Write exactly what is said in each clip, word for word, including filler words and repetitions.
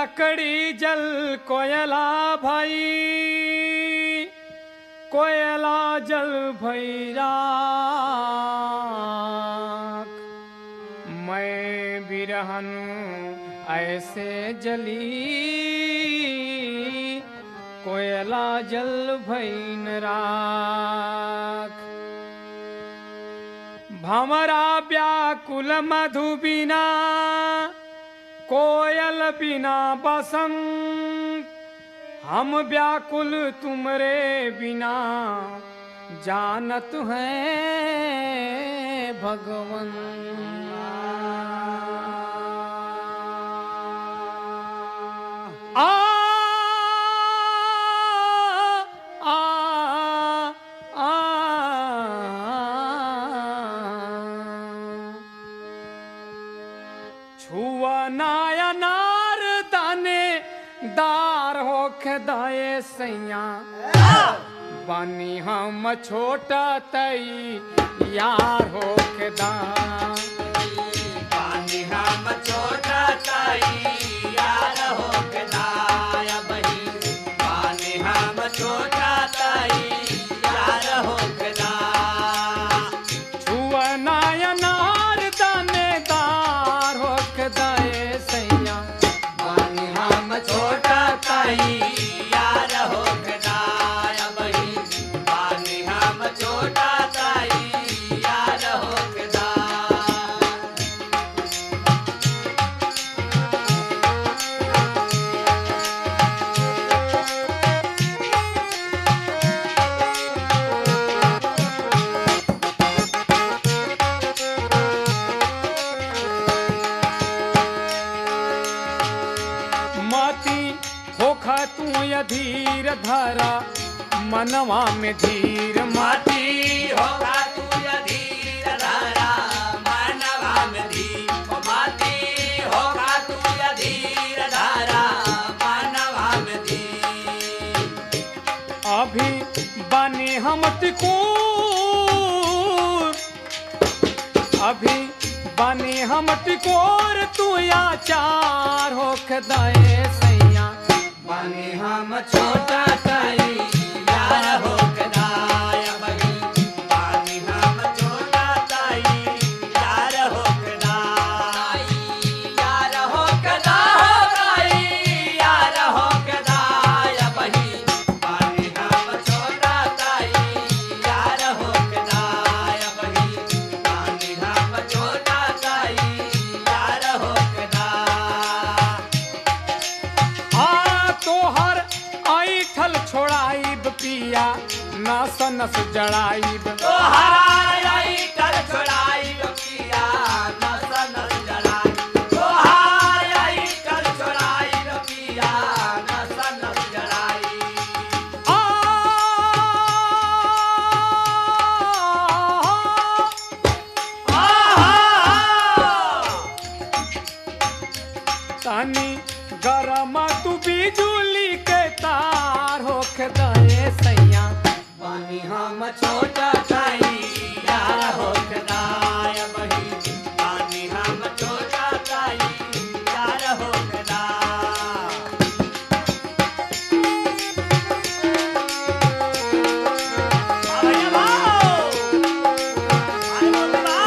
लकड़ी जल कोयला भाई, कोयला जल भई राख। मैं बिरहन ऐसे जली, कोयला जल भई न राख। भमरा व्याकुल मधु बिना, कोयल बिना बसंत। हम व्याकुल तुमरे बिना, जानत हैं भगवन। आ आ आ छुआ नाया नार दाने दार होके दाए सैया। बानी हम छोटा तई यार होके दा। बानी हम छोटा तई यार होके दाया बही। बानी हम छोटा तई यार होके दा। छुआ नाया नार दाने दार होके दाए सैया। बानी हम छोटा तई यार होके दाया बही। बानी हम छोटा तई यार होके दा। माती होखा तू अधीर धरा, मनवा में धीर माटी होगा तू अधीर धरा, मानवा में धीर। माती होगा तू अधीर धरा, मानवा में धीर। अभी बने हम टिकोर, अभी बने हम टिकोर। तू आचार होके दाए सैया। बानी हम छोटा तई यार होके दाया बही। बानी हम छोटा तई यार होके दा। यार होके दा हो गई, यार होके दाया बही। बानी हम छोटा तई यार होके दाया बही। बानी हम छोटा तई यार होके दा। आ तोहर ऐठल छोड़ाइब पिया, नस नस जड़ाइब। तोहारा इटर छोड़ाई रखिया, नस नस जड़ाई। तोहारा इटर छोड़ाई रखिया, नस नस जड़ाई। आ तानी गरम तू बिजुली के तार होके दाए सैया। बानी हम छोटा तई यार होके दाया बही। बानी हम छोटा तई यार होके दा। भैया भाऊ, अरे बोलते बा।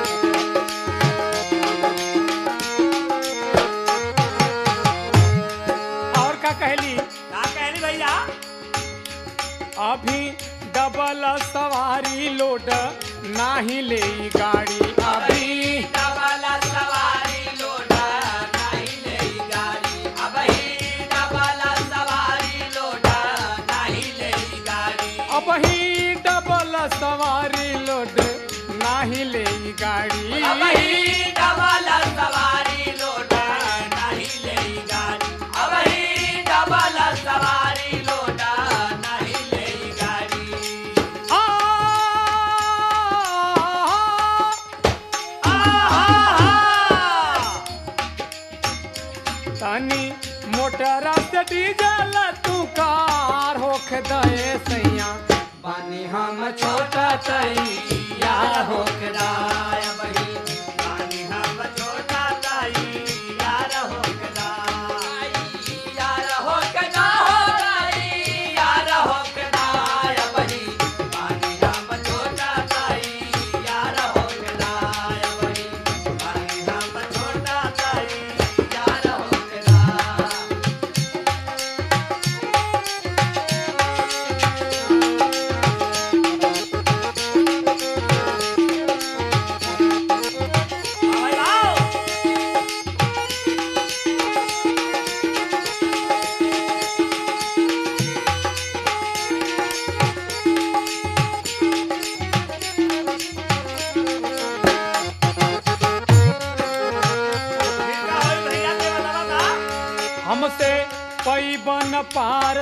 और का कहली? का कहली भैया? अभी डबल सवारी लोड नाही ले गाड़ी। अभी डबल सवारी लोडा नहीं ले गाड़ी। अबही डबल सवारी लोडा नहीं ले गाड़ी। अबही डबल सवारी लोड नाही ले गाड़ी। अबही डबल सवारी लोडा नहीं ले गाड़ी। अबही डबल सवारी लोडा नहीं ले गाड़ी। आ तानी मोटर से डीजल तू कार होके दाए सैया। बानी हम छोटा तई यार होके दाया बही। बानी हम छोटा तई यार होके दा।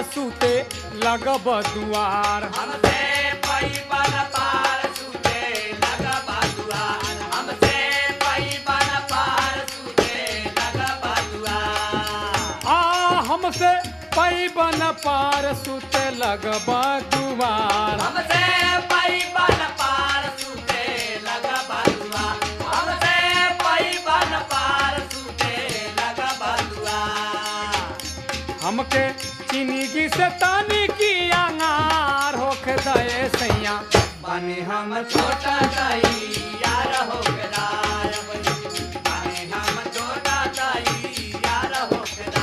सूते लगब दुआर। हमसे पैबन पार सूते लगब दुआर। हमसे पैबन पार सूते लगब दुआर। आ हमसे पैबन पार सूते लगब दुआर। हमसे पैबन पार सूते लगब दुआर। हमसे पैबन पार सूते लगब दुआर। हमके चिनिगी से तानी की अंगार होके दए सैया। बने हम छोटा ताई यार होकदा बने हम छोटा ताई यार होकदा।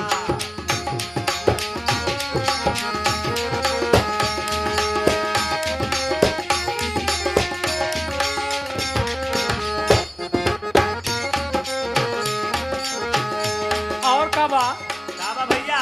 और का बा बाबा भैया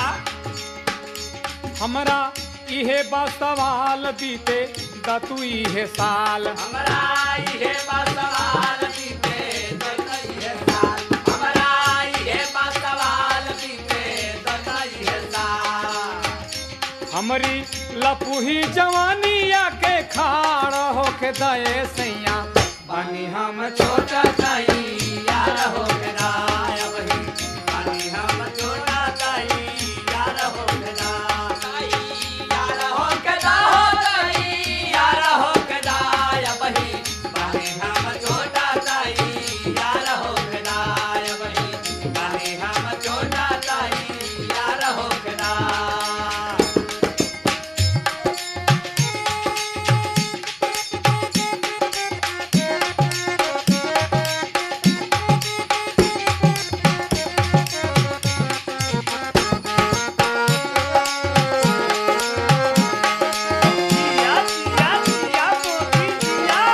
हमरा इहे बा सवाल बीते दतु इहे साल। हमरा इहे बा सवाल बीते दतइहे साल। हमरा इहे बा सवाल बीते दतइहे साल। हमरी लपुही जवानिया के खाड़ होके दए सैया। बनी हम छोटा ताई यार होकदा बनी बनी हम छोटा ताई यार होकदा। ताई यार होकदा हो ताई यार होकदा बनी बनी हम छोटा ताई यार होकदा बनी बनी हम छोटा ताई यार होकदा। जिया जिया जिया मोती जिया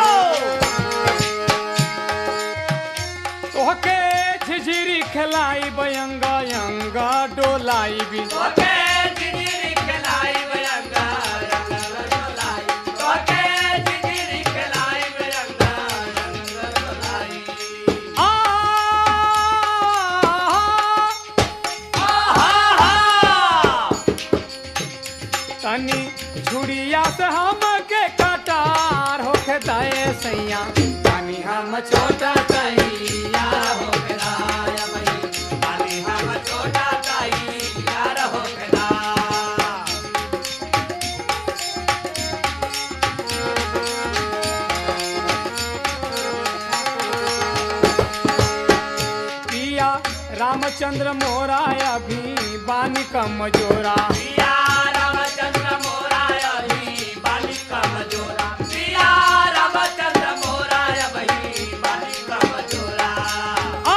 तोहके झिझिरी खिलाई बयंगा यंगा डोलाई भी। तोके जिगिरी खिलाई बयंगा रंग डोलाई। तोके जिगिरी खिलाई बयंगा रंग डोलाई। आ आहा तनी झुड़िया से हमके कटार होके दए सैया। पानी हम छोटा ताई यार होकदा बनी पानी हम छोटा ताई यार होकदा। पिया रामचंद्र मोरा अभी बानी कमजोरा। पिया रामचंद्र मोरा अभी बाली कमजोरा। पिया रामचंद्र मोरा अभी बाली कमजोरा। आ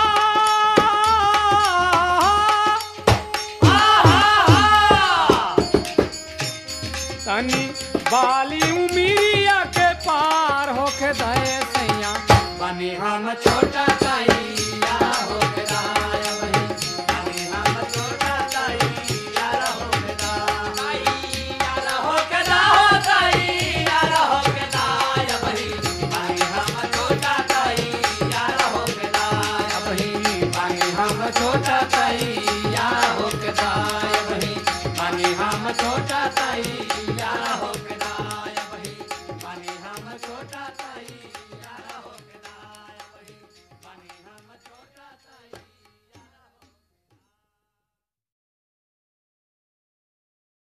आहा तनी बाली उमिरिया के पार होके दए सैया। बने हम छोटा ताई यार होकदा बनी बने हम छोटा ताई यार होकदा। ताई यार होकदा हो ताई यार होकदा बनी बने हम छोटा ताई यार होकदा बनी बने हम छोटा ताई यार होकदा बनी बने हम छोटा ताई यार होकदा बनी बने हम छोटा ताई।